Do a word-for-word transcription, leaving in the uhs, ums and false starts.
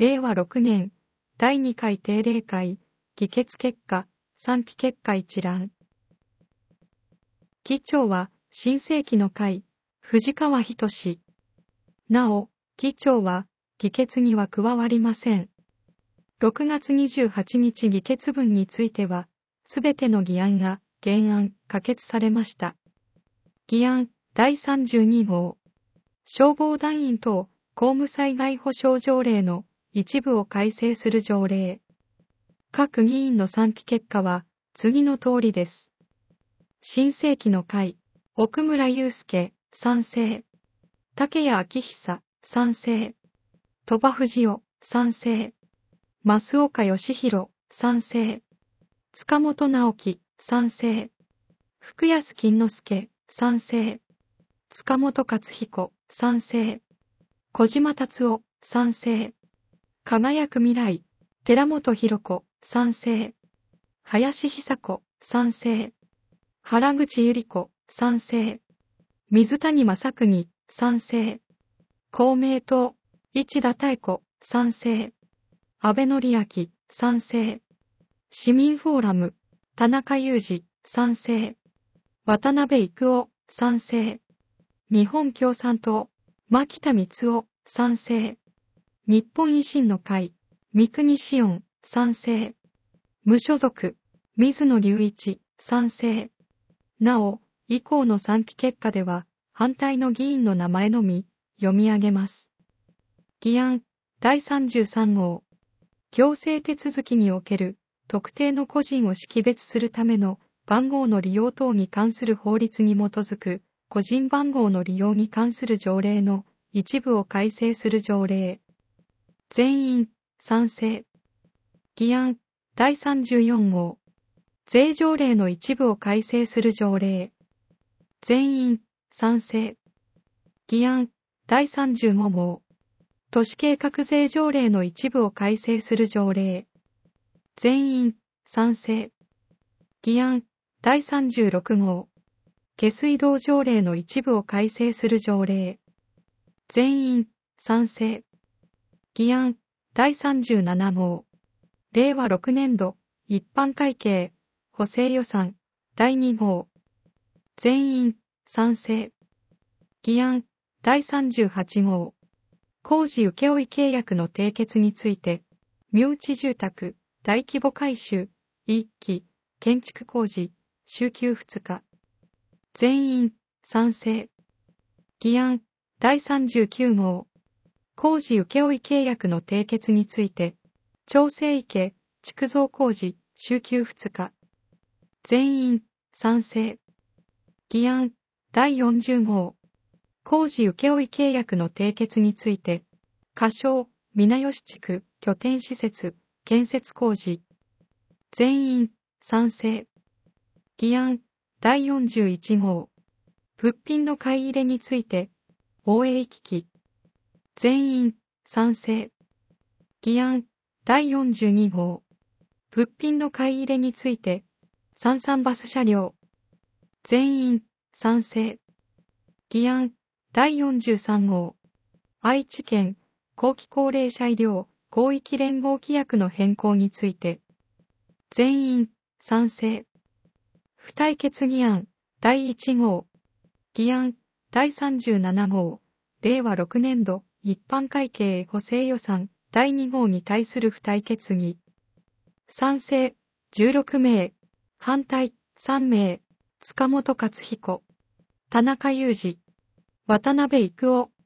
れいわろくねんだいにかい定例会、議決結果、賛否結果一覧。議長は、新世紀の会、藤川仁。なお、議長は、議決には加わりません。ろくがつにじゅうはちにち議決文については、すべての議案が原案可決されました。議案だいさんじゅうにごう。消防団員等公務災害保障条例の一部を改正する条例。各議員の賛否結果は次の通りです。新世紀の会、奥村祐介、賛成。竹谷昭久、賛成。鳥羽藤夫、賛成。増岡義弘、賛成。塚本直樹、賛成。福安金之助、賛成。塚本勝彦、賛成。小島達夫、賛成。輝く未来、寺本博子、賛成。林久子、賛成。原口百合子、賛成。水谷正邦、賛成。公明党、市田妙子、賛成。安倍典明、賛成。市民フォーラム、田中裕二、賛成。渡辺育夫、賛成。日本共産党、牧田光夫、賛成。日本維新の会、三国志音、賛成。無所属、水野隆一、賛成。なお、以降の賛否結果では、反対の議員の名前のみ、読み上げます。議案、だいさんじゅうさんごう。行政手続きにおける、特定の個人を識別するための番号の利用等に関する法律に基づく、個人番号の利用に関する条例の一部を改正する条例。全員、賛成。議案、だいさんじゅうよんごう。税条例の一部を改正する条例。全員、賛成。議案、だいさんじゅうごごう。都市計画税条例の一部を改正する条例。全員、賛成。議案、だいさんじゅうろくごう。下水道条例の一部を改正する条例。全員、賛成。議案、だいさんじゅうななごう。れいわろくねんど、一般会計、補正予算、だいにごう。全員、賛成。議案、だいさんじゅうはちごう。工事請負契約の締結について、身内住宅、大規模改修、いっき、建築工事、週休ふつか。全員、賛成。議案、だいさんじゅうきゅうごう。工事請負契約の締結について、長生池、築造工事、週休ふつか。全員、賛成。議案、だいよんじゅうごう。工事請負契約の締結について、仮称、皆吉地区、拠点施設、建設工事。全員、賛成。議案、だいよんじゅういちごう。物品の買い入れについて、防衛機器。全員、賛成。議案、だいよんじゅうにごう。物品の買い入れについて、三々バス車両。全員、賛成。議案、だいよんじゅうさんごう。愛知県、後期高齢者医療、広域連合規約の変更について、全員、賛成。付帯決議案、だいいちごう。議案、だいさんじゅうななごう。れいわろくねんど、一般会計補正予算、だいにごうに対する付帯決議。賛成、じゅうろくめい。反対、さんめい。塚本勝彦。田中裕二。渡辺育夫。